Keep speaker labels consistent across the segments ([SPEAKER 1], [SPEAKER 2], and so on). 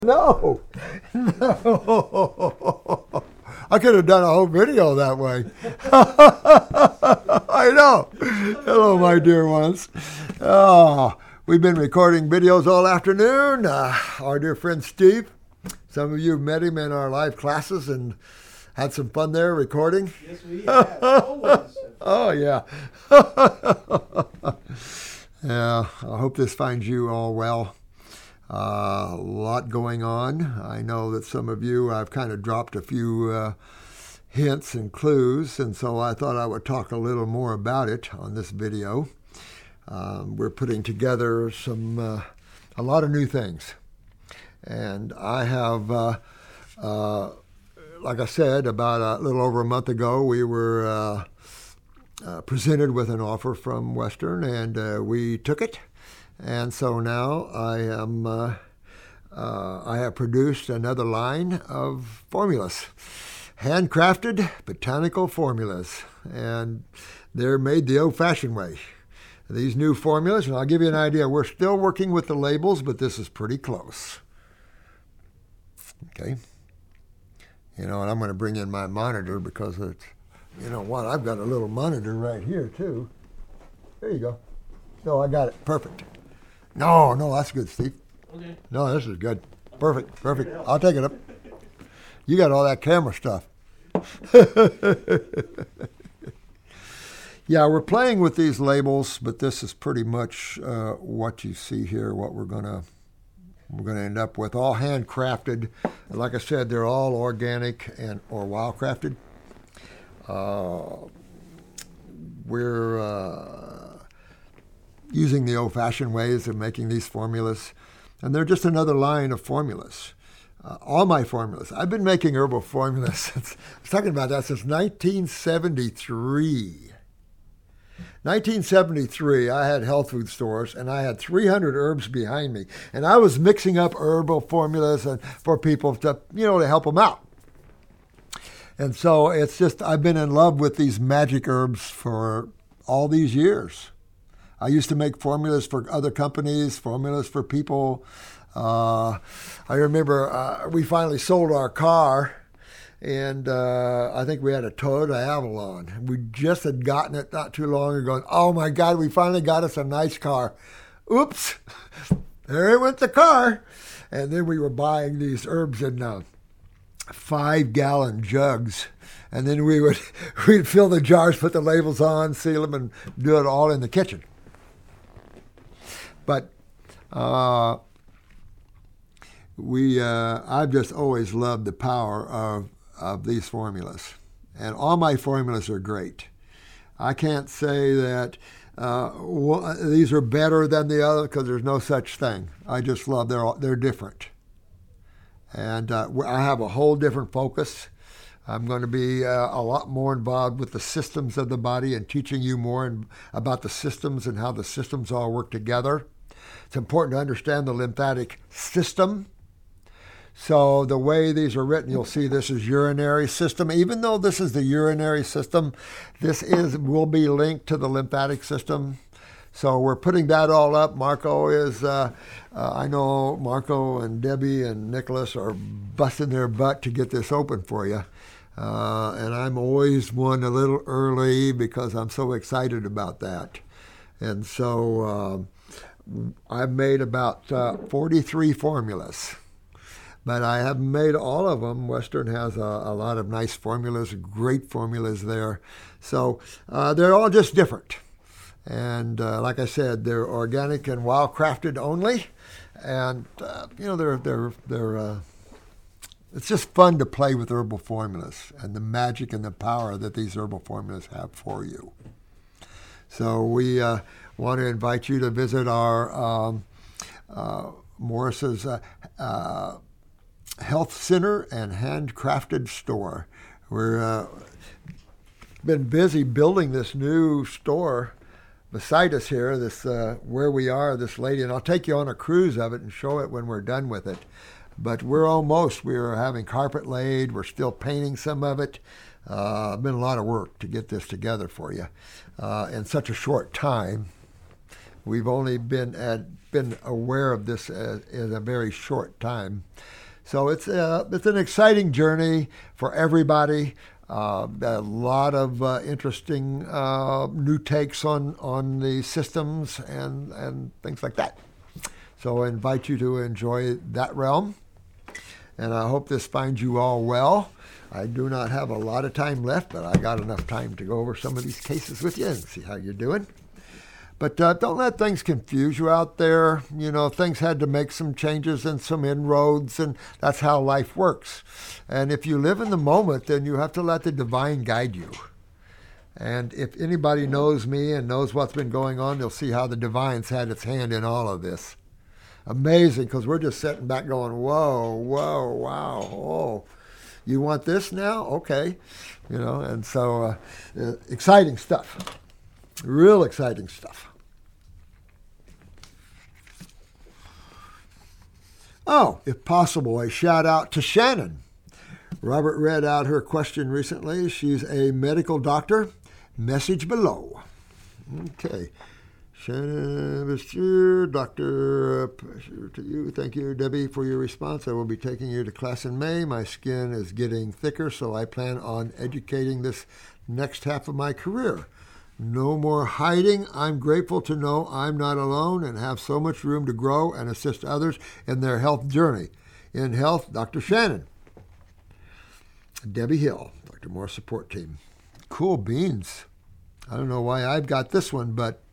[SPEAKER 1] No, no. I could have done a whole video that way. I know. Hello, my dear ones. We've been recording videos all afternoon. Our dear friend Steve, some of you have met him in our live classes and had some fun there recording.
[SPEAKER 2] Yes, we have. Always.
[SPEAKER 1] Oh, yeah. Yeah, I hope this finds you all well. A lot going on. I know that some of you, I've kind of dropped a few hints and clues, and so I thought I would talk a little more about it on this video. We're putting together a lot of new things. And I have, like I said, about a little over a month ago, we were presented with an offer from Western, and we took it. And so now I have produced another line of formulas, handcrafted botanical formulas, and they're made the old-fashioned way. These new formulas, and I'll give you an idea, we're still working with the labels, but this is pretty close. Okay. And I'm going to bring in my monitor because it's, I've got a little monitor right here too. There you go. No, I got it. Perfect. No, that's good, Steve.
[SPEAKER 2] Okay.
[SPEAKER 1] No, this is good. Perfect. I'll take it up. You got all that camera stuff. Yeah, we're playing with these labels, but this is pretty much what you see here, what we're gonna end up with. All handcrafted. Like I said, they're all organic or wildcrafted. We're using the old-fashioned ways of making these formulas, and they're just another line of formulas. All my formulas. I've been making herbal formulas I was talking about that since 1973. 1973, I had health food stores, and I had 300 herbs behind me, and I was mixing up herbal formulas for people to help them out. And so it's just, I've been in love with these magic herbs for all these years. I used to make formulas for other companies, formulas for people. I remember we finally sold our car, and I think we had a Toyota Avalon. We just had gotten it not too long ago. Oh, my God, we finally got us a nice car. Oops, there went the car. And then we were buying these herbs in 5-gallon jugs. And then we'd fill the jars, put the labels on, seal them, and do it all in the kitchen. But I've just always loved the power of these formulas. And all my formulas are great. I can't say that these are better than the other because there's no such thing. I just love they're different. And I have a whole different focus. I'm going to be a lot more involved with the systems of the body and teaching you more about the systems and how the systems all work together. It's important to understand the lymphatic system. So the way these are written, you'll see this is urinary system. Even though this is the urinary system, will be linked to the lymphatic system. So we're putting that all up. Marco is, I know Marco and Debbie and Nicholas are busting their butt to get this open for you. And I'm always one a little early because I'm so excited about that. And so I've made about 43 formulas. But I haven't made all of them. Western has a lot of nice formulas, great formulas there. So they're all just different. And like I said, they're organic and wild-crafted only. And, it's just fun to play with herbal formulas and the magic and the power that these herbal formulas have for you. So we want to invite you to visit our Morris's Health Center and Handcrafted Store. We're been busy building this new store beside us here, this where we are, this lady, and I'll take you on a cruise of it and show it when we're done with it. But we're having carpet laid, we're still painting some of it. Been a lot of work to get this together for you in such a short time. We've only been aware of this in a very short time. So it's an exciting journey for everybody. A lot of interesting new takes on the systems and things like that. So I invite you to enjoy that realm. And I hope this finds you all well. I do not have a lot of time left, but I got enough time to go over some of these cases with you and see how you're doing. But don't let things confuse you out there. You know, things had to make some changes and some inroads, and that's how life works. And if you live in the moment, then you have to let the divine guide you. And if anybody knows me and knows what's been going on, they'll see how the divine's had its hand in all of this. Amazing, because we're just sitting back going, whoa, whoa, wow, oh, you want this now? Okay. You know, and so exciting stuff. Real exciting stuff. Oh, if possible, a shout out to Shannon. Robert read out her question recently. She's a medical doctor. Message below. Okay. Shannon, Mr. Doctor, to you. Thank you, Debbie, for your response. I will be taking you to class in May. My skin is getting thicker, so I plan on educating this next half of my career. No more hiding. I'm grateful to know I'm not alone and have so much room to grow and assist others in their health journey. In health, Dr. Shannon. Debbie Hill, Dr. Moore Support Team. Cool beans. I don't know why I've got this one, but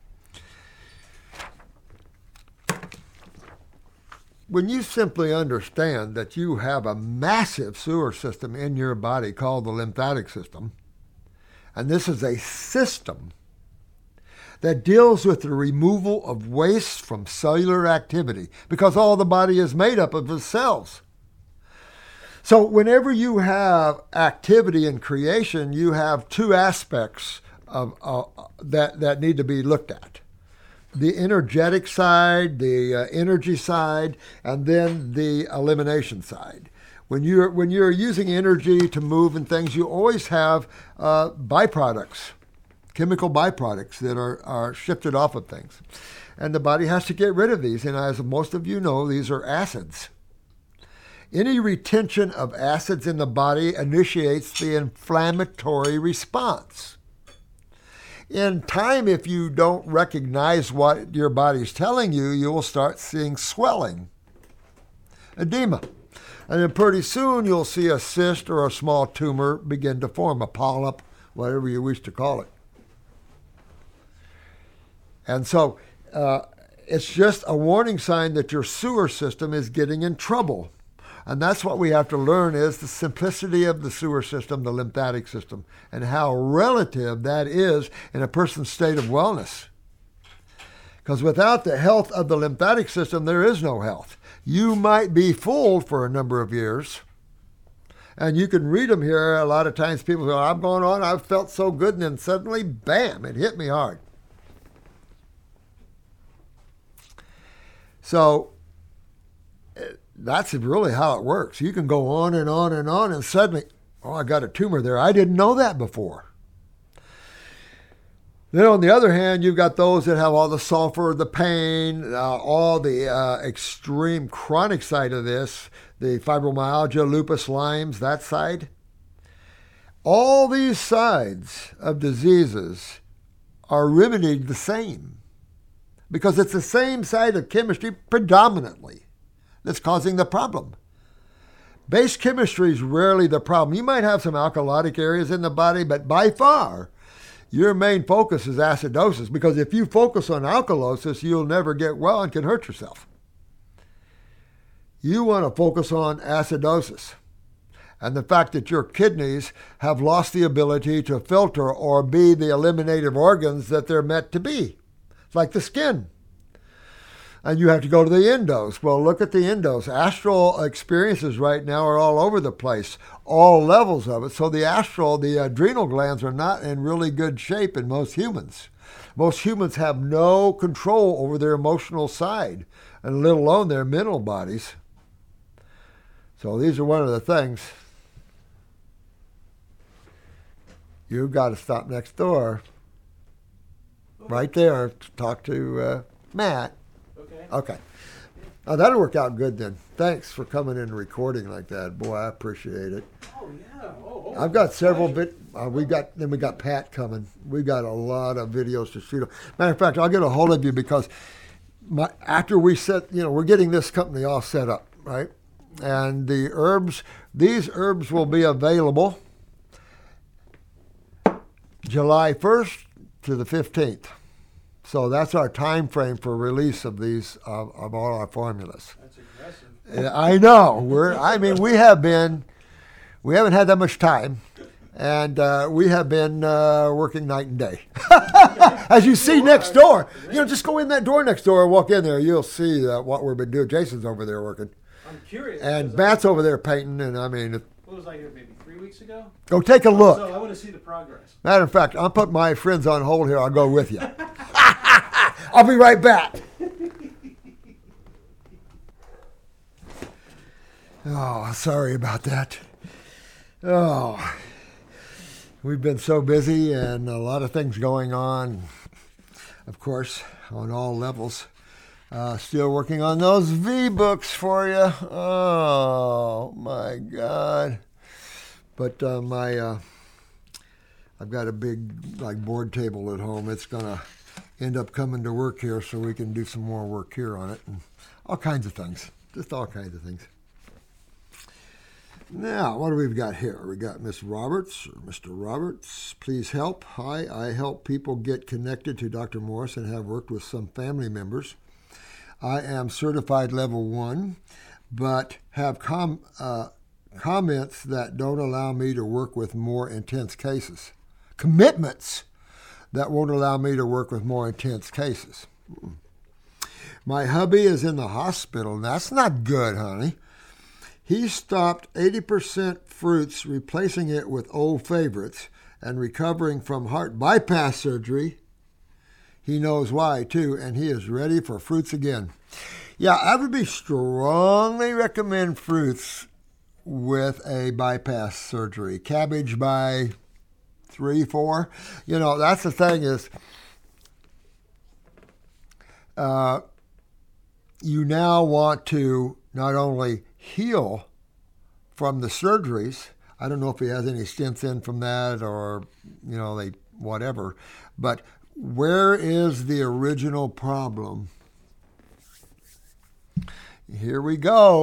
[SPEAKER 1] when you simply understand that you have a massive sewer system in your body called the lymphatic system, and this is a system that deals with the removal of waste from cellular activity, because all the body is made up of its cells. So whenever you have activity in creation, you have two aspects of that need to be looked at. The energetic side, the energy side, and then the elimination side. When you're using energy to move and things, you always have byproducts, chemical byproducts that are shifted off of things. And the body has to get rid of these. And as most of you know, these are acids. Any retention of acids in the body initiates the inflammatory response. In time, if you don't recognize what your body's telling you, you will start seeing swelling, edema. And then pretty soon you'll see a cyst or a small tumor begin to form, a polyp, whatever you wish to call it. And so it's just a warning sign that your sewer system is getting in trouble. And that's what we have to learn, is the simplicity of the sewer system, the lymphatic system, and how relative that is in a person's state of wellness. Because without the health of the lymphatic system, there is no health. You might be fooled for a number of years. And you can read them here. A lot of times people go, I'm going on, I've felt so good, and then suddenly, bam, it hit me hard. So that's really how it works. You can go on and on and on, and suddenly, oh, I got a tumor there. I didn't know that before. Then on the other hand, you've got those that have all the sulfur, the pain, all the extreme chronic side of this, the fibromyalgia, lupus, Lyme's, that side. All these sides of diseases are remedied the same, because it's the same side of chemistry predominantly that's causing the problem. Base chemistry is rarely the problem. You might have some alkalotic areas in the body, but by far, your main focus is acidosis, because if you focus on alkalosis, you'll never get well and can hurt yourself. You want to focus on acidosis and the fact that your kidneys have lost the ability to filter or be the eliminative organs that they're meant to be. It's like the skin. And you have to go to the endos. Well, look at the endos. Astral experiences right now are all over the place, all levels of it. So the adrenal glands are not in really good shape in most humans. Most humans have no control over their emotional side, and let alone their mental bodies. So these are one of the things. You've got to stop next door, right there, to talk to Matt.
[SPEAKER 2] Okay.
[SPEAKER 1] Okay. Oh, that'll work out good then. Thanks for coming in and recording like that. Boy, I appreciate it.
[SPEAKER 2] Oh yeah. Oh.
[SPEAKER 1] I've got several we got Pat coming. We've got a lot of videos to shoot. Matter of fact, I'll get a hold of you because after we we're getting this company all set up, right? And these herbs will be available July 1st to the 15th. So that's our time frame for release of these of all our formulas.
[SPEAKER 2] That's aggressive.
[SPEAKER 1] I know. We haven't had that much time, and we have been working night and day. As you see next door, just go in that door next door and walk in there. You'll see what we've been doing. Jason's over there working,
[SPEAKER 2] I'm curious.
[SPEAKER 1] and Matt's over there painting. And
[SPEAKER 2] What was I here maybe 3 weeks ago?
[SPEAKER 1] go take a look.
[SPEAKER 2] So I want to see the progress.
[SPEAKER 1] Matter of fact, I'll put my friends on hold here. I'll go with you. I'll be right back. Oh, sorry about that. Oh, we've been so busy and a lot of things going on, of course, on all levels. Still working on those V-books for you. Oh, my God. But I've got a big board table at home. It's going to end up coming to work here so we can do some more work here on it and all kinds of things. Just all kinds of things. Now, what do we got here? We got Miss Roberts, or Mr. Roberts. Please help. Hi, I help people get connected to Dr. Morse and have worked with some family members. I am certified level 1, but have comments that don't allow me to work with more intense cases. Commitments that won't allow me to work with more intense cases. My hubby is in the hospital, and that's not good, honey. He stopped 80% fruits, replacing it with old favorites, and recovering from heart bypass surgery. He knows why, too, and he is ready for fruits again. Yeah, I would strongly recommend fruits with a bypass surgery. Cabbage by 3, 4. That's the thing is, you now want to not only heal from the surgeries. I don't know if he has any stents in from that or, whatever. But where is the original problem? Here we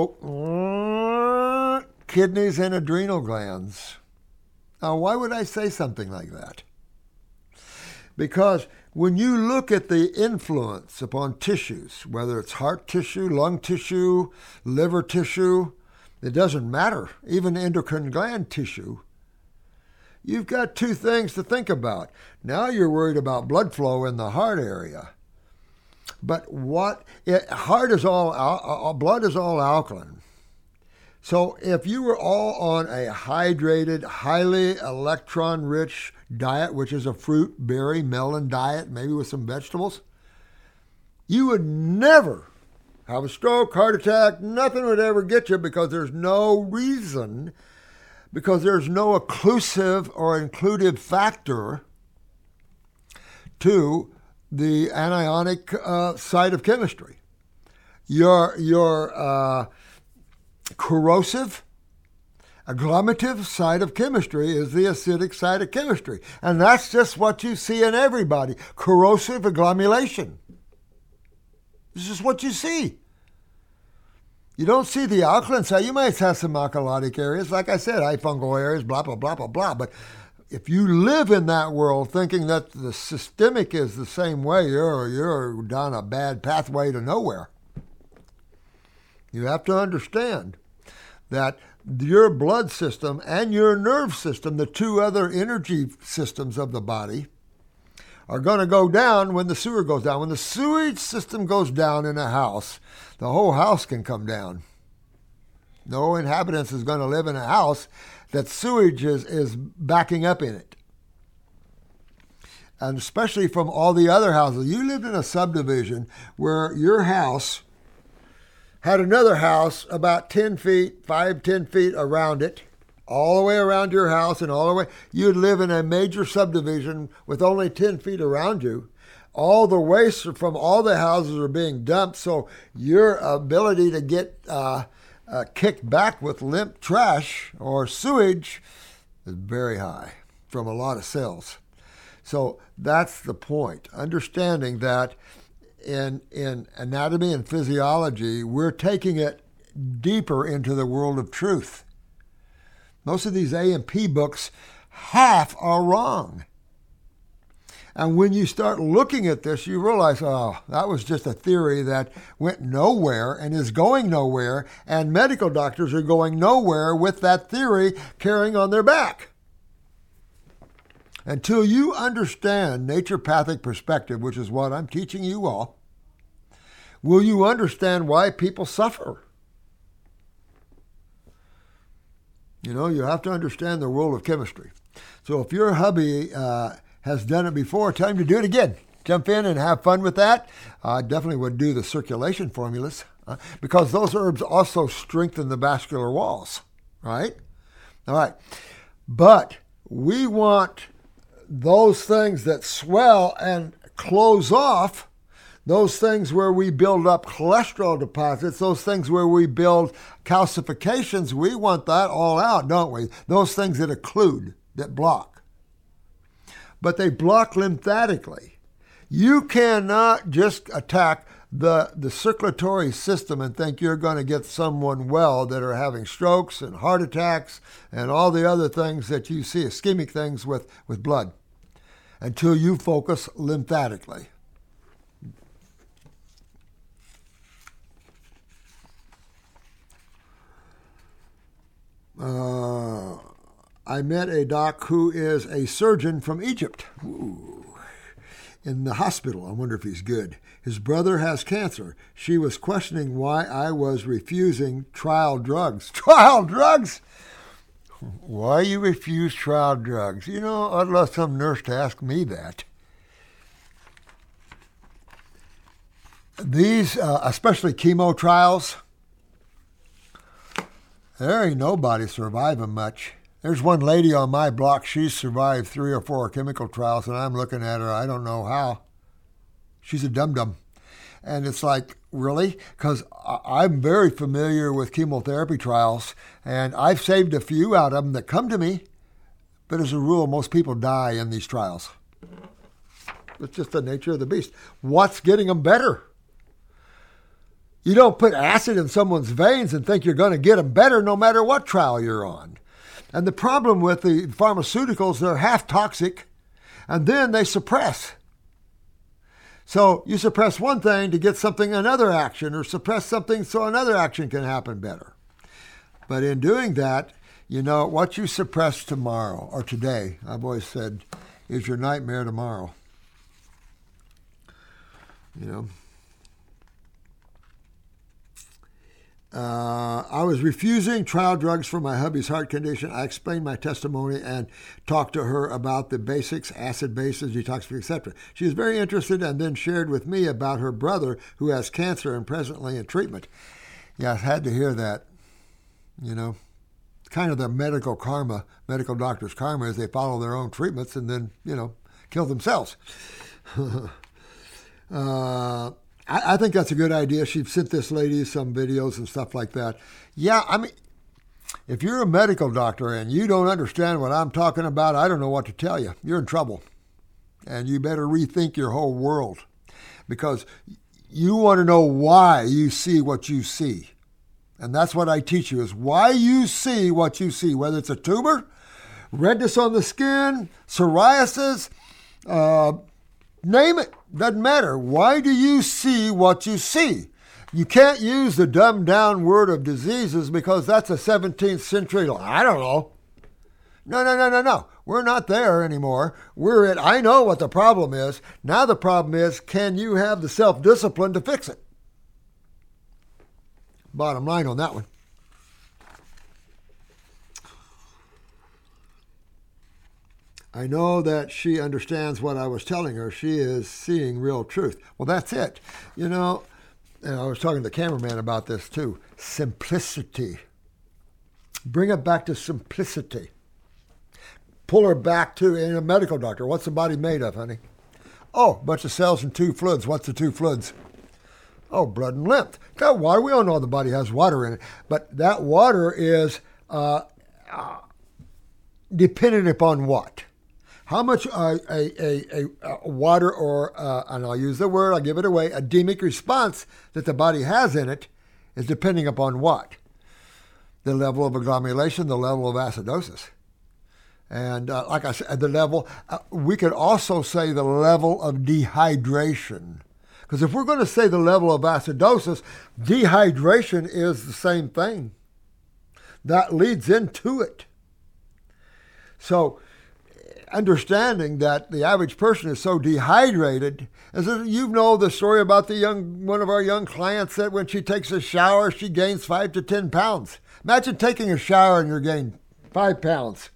[SPEAKER 1] go. Kidneys and adrenal glands. Now, why would I say something like that? Because when you look at the influence upon tissues, whether it's heart tissue, lung tissue, liver tissue, it doesn't matter, even endocrine gland tissue, you've got two things to think about. Now you're worried about blood flow in the heart area. But blood is all alkaline. So if you were all on a hydrated, highly electron-rich diet, which is a fruit, berry, melon diet, maybe with some vegetables, you would never have a stroke, heart attack, nothing would ever get you because there's no reason, because there's no occlusive or inclusive factor to the anionic side of chemistry. Your corrosive, agglomerative side of chemistry is the acidic side of chemistry. And that's just what you see in everybody. Corrosive agglomeration. This is what you see. You don't see the alkaline side. You might have some alkalotic areas. Like I said, high fungal areas, blah, blah, blah, blah, blah. But if you live in that world thinking that the systemic is the same way, you're down a bad pathway to nowhere. You have to understand that your blood system and your nerve system, the two other energy systems of the body, are going to go down when the sewer goes down. When the sewage system goes down in a house, the whole house can come down. No inhabitants is going to live in a house that sewage is backing up in it. And especially from all the other houses. You lived in a subdivision where your house had another house about 10 feet, 10 feet around it, all the way around your house and all the way. You'd live in a major subdivision with only 10 feet around you. all the waste from all the houses are being dumped, so your ability to get kicked back with limp trash or sewage is very high from a lot of cells. So that's the point. Understanding that in anatomy and physiology, we're taking it deeper into the world of truth. Most of these A&P books, half are wrong. And when you start looking at this, you realize, oh, that was just a theory that went nowhere and is going nowhere, and medical doctors are going nowhere with that theory carrying on their back. Until you understand naturopathic perspective, which is what I'm teaching you all, will you understand why people suffer? You know, you have to understand the world of chemistry. So if your hubby has done it before, tell him to do it again. Jump in and have fun with that. I definitely would do the circulation formulas because those herbs also strengthen the vascular walls, right? All right. But we want those things that swell and close off, those things where we build up cholesterol deposits, those things where we build calcifications, we want that all out, don't we? Those things that occlude, that block. But they block lymphatically. You cannot just attack the circulatory system and think you're going to get someone well that are having strokes and heart attacks and all the other things that you see, ischemic things with blood, until you focus lymphatically. I met a doc who is a surgeon from Egypt. Ooh. In the hospital. I wonder if he's good. His brother has cancer. She was questioning why I was refusing trial drugs. Trial drugs? Why you refuse trial drugs? You know, I'd love some nurse to ask me that. These, especially chemo trials, there ain't nobody surviving much. There's one lady on my block, she's survived 3 or 4 chemical trials, and I'm looking at her, I don't know how. She's a dum-dum. And it's like, really? Because I'm very familiar with chemotherapy trials, and I've saved a few out of them that come to me. But as a rule, most people die in these trials. It's just the nature of the beast. What's getting them better? You don't put acid in someone's veins and think you're going to get them better no matter what trial you're on. And the problem with the pharmaceuticals, they're half toxic, and then they suppress. So you suppress one thing to get something, another action, or suppress something so another action can happen better. But in doing that, you know, what you suppress tomorrow, or today, I've always said, is your nightmare tomorrow. You know. I was refusing trial drugs for my hubby's heart condition. I explained my testimony and talked to her about the basics, acid bases, detoxification, etc. She was very interested and then shared with me about her brother who has cancer and presently in treatment. Yeah, I had to hear that. You know, kind of the medical karma, medical doctor's karma is they follow their own treatments and then, you know, kill themselves. I think that's a good idea. She sent this lady some videos and stuff like that. Yeah, I mean, if you're a medical doctor and you don't understand what I'm talking about, I don't know what to tell you. You're in trouble. And you better rethink your whole world. Because you want to know why you see what you see. And that's what I teach you, is why you see what you see. Whether it's a tumor, redness on the skin, psoriasis, name it. Doesn't matter. Why do you see what you see? You can't use the dumbed down word of diseases because that's a 17th century. I don't know. No. We're not there anymore. We're at, I know what the problem is. Now the problem is, can you have the self-discipline to fix it? Bottom line on that one. I know that she understands what I was telling her. She is seeing real truth. Well, that's it. You know, and I was talking to the cameraman about this too. Simplicity. Bring it back to simplicity. Pull her back to, in a medical doctor, what's the body made of, honey? Oh, bunch of cells and two fluids. What's the two fluids? Oh, blood and lymph. That water, we all know the body has water in it, but that water is dependent upon what? How much a water or, and I'll use the word, I'll give it away, edemic response that the body has in it is depending upon what? The level of agglomeration, the level of acidosis. And like I said, the level, we could also say the level of dehydration. Because if we're going to say the level of acidosis, dehydration is the same thing. That leads into it. So understanding that the average person is so dehydrated, as you know the story about one of our young clients that when she takes a shower, she gains 5 to 10 pounds. Imagine taking a shower and you're gaining 5 pounds.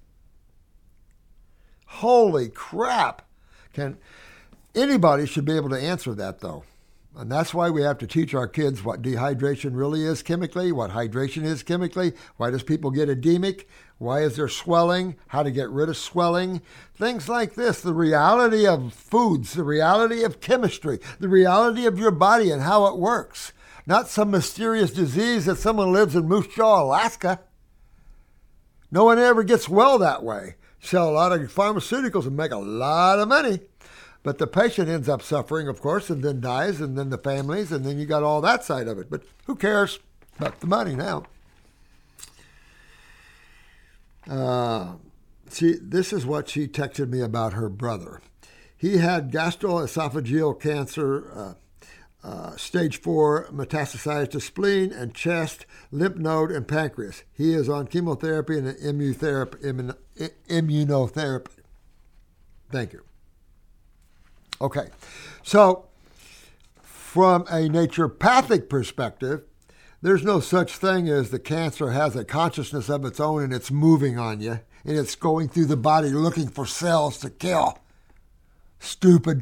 [SPEAKER 1] Holy crap. Anybody should be able to answer that, though. And that's why we have to teach our kids what dehydration really is chemically, what hydration is chemically, why does people get edemic, why is there swelling, how to get rid of swelling, things like this, the reality of foods, the reality of chemistry, the reality of your body and how it works. Not some mysterious disease that someone lives in Moose Jaw, Alaska. No one ever gets well that way. Sell a lot of pharmaceuticals and make a lot of money. But the patient ends up suffering, of course, and then dies, and then the families, and then you got all that side of it. But who cares about the money now? See, this is what she texted me about her brother. He had gastroesophageal cancer, stage 4, metastasized to spleen and chest, lymph node, and pancreas. He is on chemotherapy and immunotherapy. Thank you. Okay, so from a naturopathic perspective, there's no such thing as the cancer has a consciousness of its own and it's moving on you and it's going through the body looking for cells to kill. Stupid.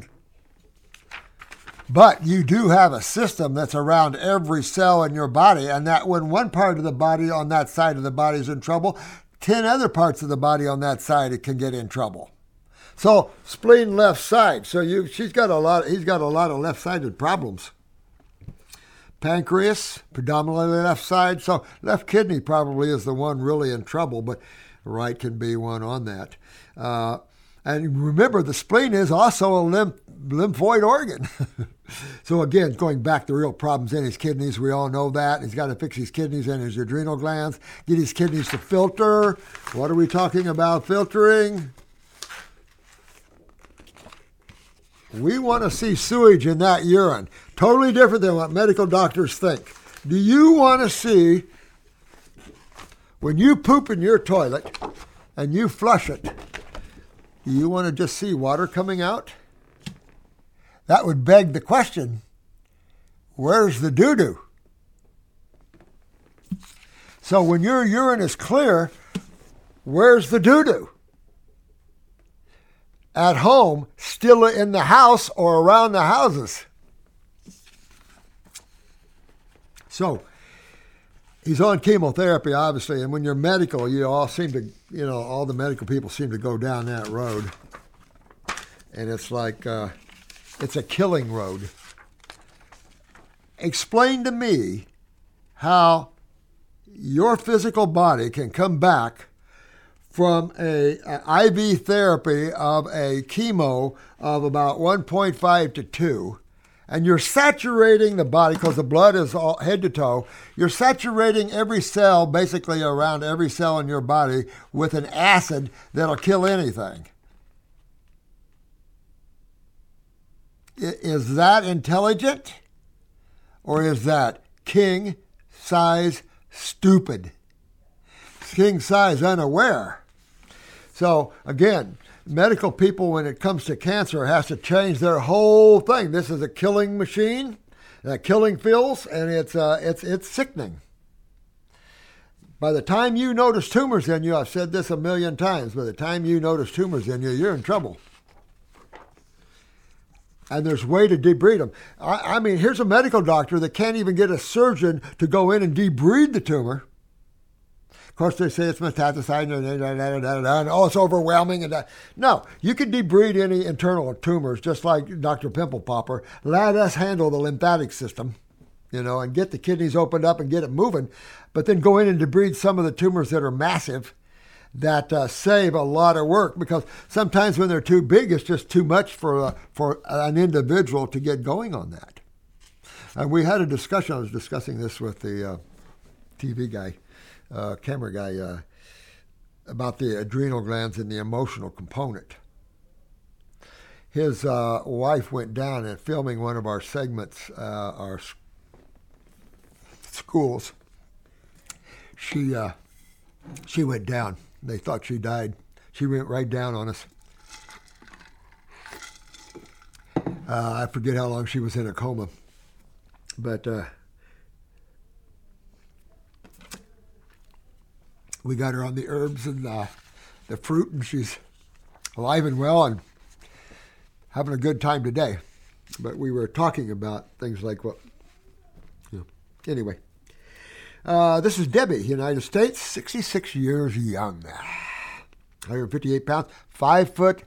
[SPEAKER 1] But you do have a system that's around every cell in your body, and that when one part of the body on that side of the body is in trouble, 10 other parts of the body on that side it can get in trouble. So spleen left side. So he's got a lot of left-sided problems. Pancreas, predominantly left side. So left kidney probably is the one really in trouble, but right can be one on that. And remember, the spleen is also a lymphoid organ. So again, going back to real problems in his kidneys, we all know that. He's got to fix his kidneys and his adrenal glands, get his kidneys to filter. What are we talking about filtering? We want to see sewage in that urine. Totally different than what medical doctors think. Do you want to see, when you poop in your toilet and you flush it, do you want to just see water coming out? That would beg the question, where's the doo-doo? So when your urine is clear, where's the doo-doo? At home, still in the house or around the houses. So he's on chemotherapy, obviously, and when you're medical, all the medical people seem to go down that road. And it's like, it's a killing road. Explain to me how your physical body can come back from a IV therapy of a chemo of about 1.5 to 2, and you're saturating the body, because the blood is all head to toe, you're saturating every cell, basically around every cell in your body, with an acid that'll kill anything. Is that intelligent? Or is that king size stupid? King size unaware. So again, medical people, when it comes to cancer, has to change their whole thing. This is a killing machine, killing fields, and it's sickening. By the time you notice tumors in you, I've said this a million times, by the time you notice tumors in you, you're in trouble. And there's a way to debride them. I mean, here's a medical doctor that can't even get a surgeon to go in and debride the tumor, course, they say it's metastasizing, and oh, it's overwhelming. No, you can debride any internal tumors, just like Dr. Pimple Popper. Let us handle the lymphatic system, and get the kidneys opened up and get it moving. But then go in and debride some of the tumors that are massive, that save a lot of work, because sometimes when they're too big, it's just too much for an individual to get going on that. And we had a discussion. I was discussing this with the TV guy, camera guy, about the adrenal glands and the emotional component. His wife went down and filming one of our segments, our schools. She went down. They thought she died. She went right down on us. I forget how long she was in a coma. But we got her on the herbs and the fruit, and she's alive and well and having a good time today. But we were talking about things like anyway. This is Debbie, United States, 66 years young, 158 pounds, 5'5".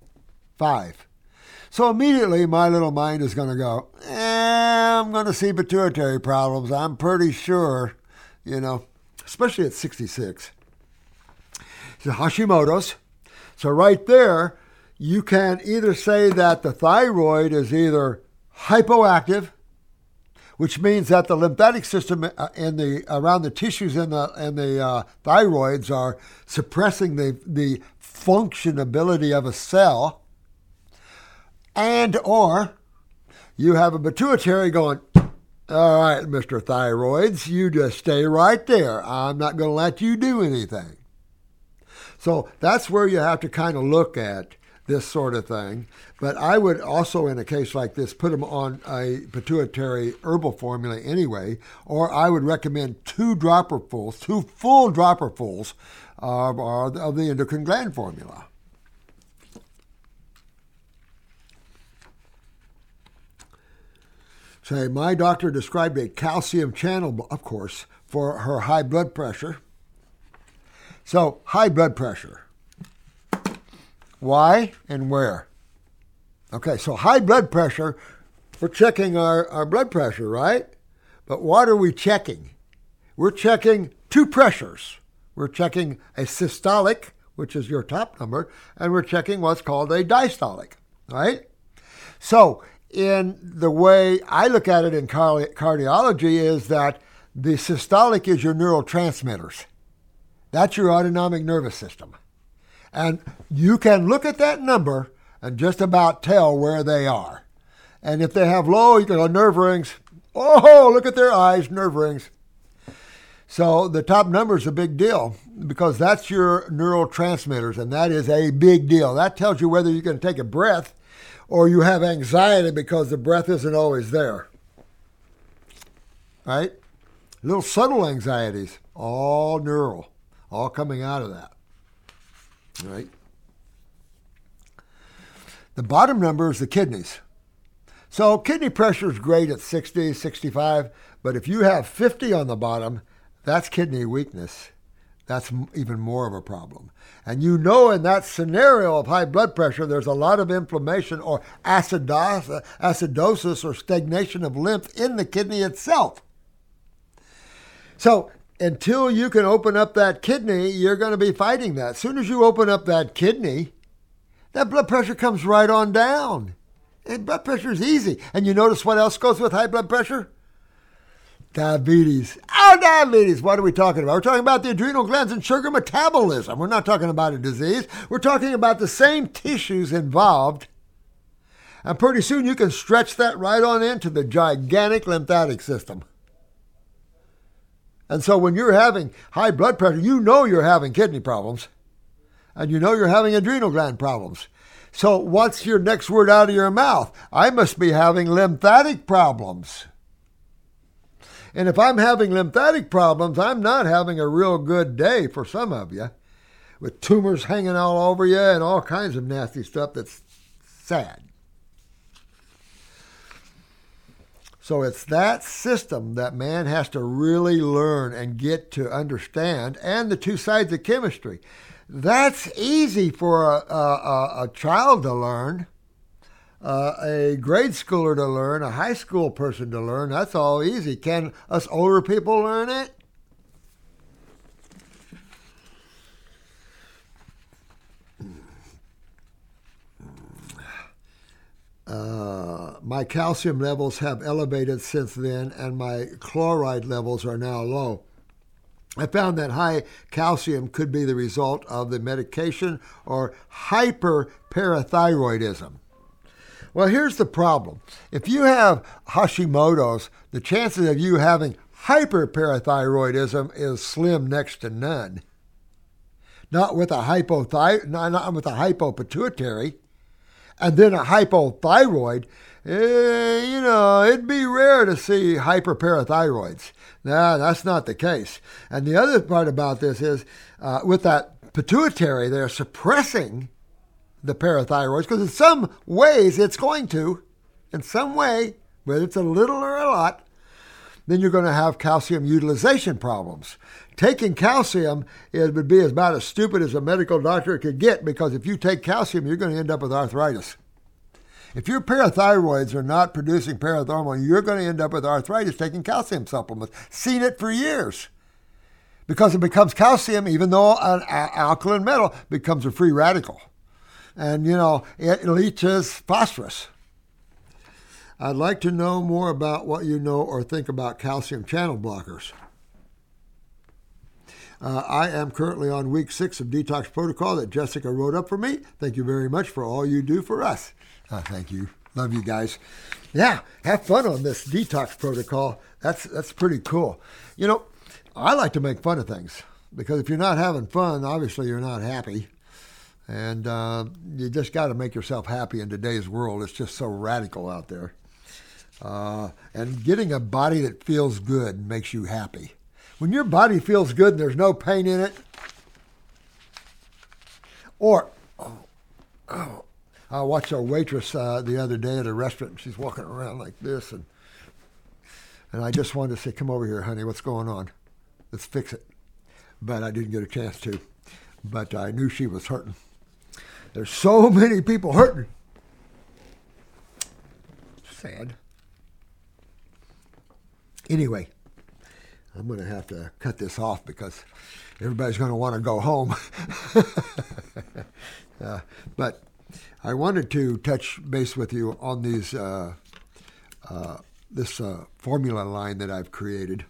[SPEAKER 1] So immediately my little mind is going to go, I'm going to see pituitary problems. I'm pretty sure, especially at 66. It's Hashimoto's. So right there, you can either say that the thyroid is either hypoactive, which means that the lymphatic system around the tissues in the thyroids are suppressing the functionability of a cell, and or you have a pituitary going, all right, Mr. Thyroids, you just stay right there. I'm not going to let you do anything. So that's where you have to kind of look at this sort of thing. But I would also, in a case like this, put them on a pituitary herbal formula anyway, or I would recommend two full dropperfuls of the endocrine gland formula. Say, my doctor described a calcium channel, of course, for her high blood pressure. So, high blood pressure. Why and where? Okay, so high blood pressure, we're checking our blood pressure, right? But what are we checking? We're checking two pressures. We're checking a systolic, which is your top number, and we're checking what's called a diastolic, right? So, in the way I look at it in cardiology is that the systolic is your neurotransmitters. That's your autonomic nervous system. And you can look at that number and just about tell where they are. And if they have low, you can go nerve rings. Oh, look at their eyes, nerve rings. So the top number is a big deal because that's your neurotransmitters, and that is a big deal. That tells you whether you can take a breath or you have anxiety because the breath isn't always there. Right? Little subtle anxieties, all neural, all coming out of that. Right? The bottom number is the kidneys. So kidney pressure is great at 60, 65, but if you have 50 on the bottom, that's kidney weakness. That's even more of a problem. And in that scenario of high blood pressure, there's a lot of inflammation or acidosis or stagnation of lymph in the kidney itself. So until you can open up that kidney, you're going to be fighting that. As soon as you open up that kidney, that blood pressure comes right on down. And blood pressure is easy. And you notice what else goes with high blood pressure? Diabetes. Oh, diabetes. What are we talking about? We're talking about the adrenal glands and sugar metabolism. We're not talking about a disease. We're talking about the same tissues involved. And pretty soon you can stretch that right on into the gigantic lymphatic system. And so when you're having high blood pressure, you're having kidney problems. And you're having adrenal gland problems. So what's your next word out of your mouth? I must be having lymphatic problems. And if I'm having lymphatic problems, I'm not having a real good day for some of you, with tumors hanging all over you and all kinds of nasty stuff that's sad. So it's that system that man has to really learn and get to understand, and the two sides of chemistry. That's easy for a child to learn, a grade schooler to learn, a high school person to learn. That's all easy. Can us older people learn it? My calcium levels have elevated since then, and my chloride levels are now low. I found that high calcium could be the result of the medication or hyperparathyroidism. Well, here's the problem. If you have Hashimoto's, the chances of you having hyperparathyroidism is slim next to none. Not with a hypopituitary, and then a hypothyroid. It'd be rare to see hyperparathyroids. No, that's not the case. And the other part about this is, with that pituitary, they're suppressing the parathyroids because in some ways it's going to, in some way, whether it's a little or a lot, then you're going to have calcium utilization problems. Taking calcium would be about as stupid as a medical doctor could get, because if you take calcium, you're going to end up with arthritis. If your parathyroids are not producing parathormone, you're going to end up with arthritis taking calcium supplements. Seen it for years. Because it becomes calcium, even though an alkaline metal becomes a free radical. And, it leaches phosphorus. I'd like to know more about what you know or think about calcium channel blockers. I am currently on week 6 of detox protocol that Jessica wrote up for me. Thank you very much for all you do for us. Thank you. Love you guys. Yeah, have fun on this detox protocol. That's pretty cool. I like to make fun of things, because if you're not having fun, obviously you're not happy. And you just got to make yourself happy in today's world. It's just so radical out there. And getting a body that feels good makes you happy. When your body feels good and there's no pain in it, I watched a waitress the other day at a restaurant, and she's walking around like this, and I just wanted to say, come over here, honey, what's going on? Let's fix it. But I didn't get a chance to. But I knew she was hurting. There's so many people hurting. Sad. Anyway, I'm going to have to cut this off because everybody's going to want to go home. But I wanted to touch base with you on these this formula line that I've created.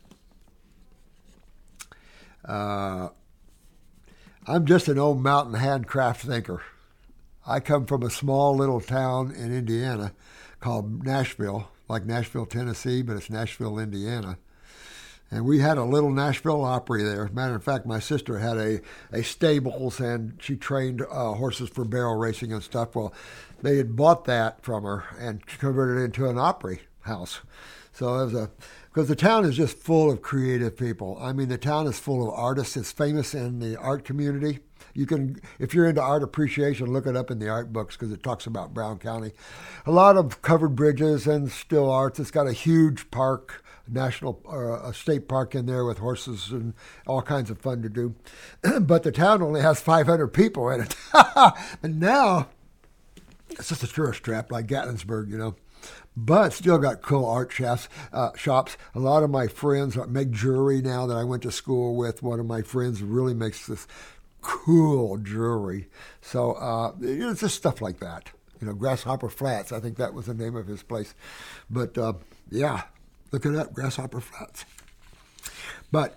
[SPEAKER 1] I'm just an old mountain handcraft thinker. I come from a small little town in Indiana called Nashville, like Nashville, Tennessee, but it's Nashville, Indiana. And we had a little Nashville Opry there. Matter of fact, my sister had a stables, and she trained horses for barrel racing and stuff. Well, they had bought that from her and converted it into an Opry house. So it was because the town is just full of creative people. I mean, the town is full of artists. It's famous in the art community. You can, if you're into art appreciation, look it up in the art books because it talks about Brown County. A lot of covered bridges and still arts. It's got a huge park, national a state park in there with horses and all kinds of fun to do. But the town only has 500 people in it. And now it's just a tourist trap like Gatlinburg, But still got cool art shops. A lot of my friends make jewelry now that I went to school with. One of my friends really makes this cool jewelry. So it's just stuff like that. Grasshopper Flats. I think that was the name of his place. But yeah, look it up, Grasshopper Flats. But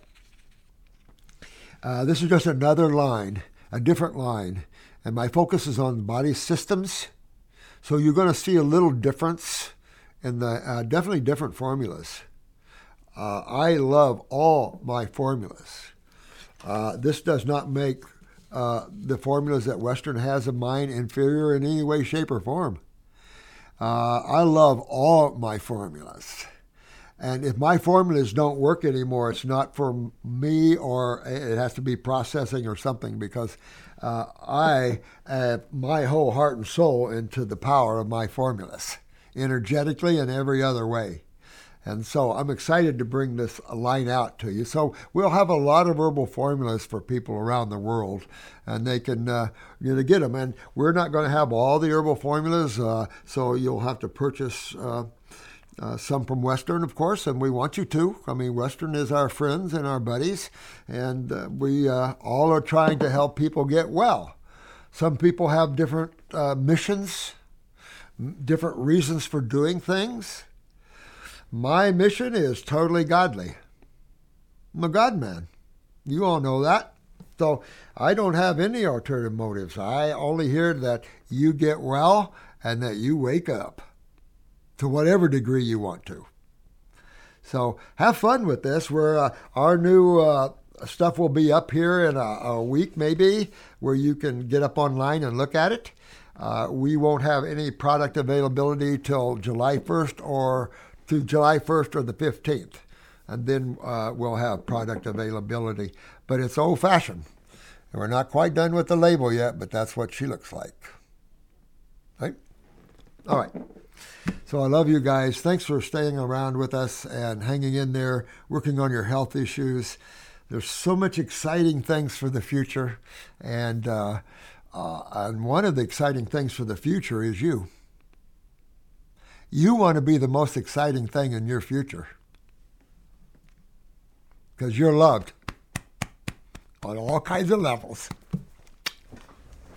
[SPEAKER 1] this is just another line, a different line. And my focus is on body systems. So you're going to see a little difference in the definitely different formulas. I love all my formulas. This does not make the formulas that Western has of mine inferior in any way, shape, or form. I love all my formulas. And if my formulas don't work anymore, it's not for me, or it has to be processing or something, because I have my whole heart and soul into the power of my formulas, energetically and every other way. And so I'm excited to bring this line out to you. So we'll have a lot of herbal formulas for people around the world, and they can get them. And we're not going to have all the herbal formulas, so you'll have to purchase some from Western, of course, and we want you to. I mean, Western is our friends and our buddies, and we all are trying to help people get well. Some people have different missions, different reasons for doing things. My mission is totally godly. I'm a God man. You all know that. So I don't have any alternative motives. I only hear that you get well and that you wake up to whatever degree you want to. So have fun with this. Our new stuff will be up here in a week maybe, where you can get up online and look at it. We won't have any product availability till July 1st or to July 1st or the 15th. And then we'll have product availability. But it's old-fashioned. And we're not quite done with the label yet, but that's what she looks like. Right? All right. So I love you guys. Thanks for staying around with us and hanging in there, working on your health issues. There's so much exciting things for the future. And one of the exciting things for the future is you. You want to be the most exciting thing in your future, because you're loved on all kinds of levels.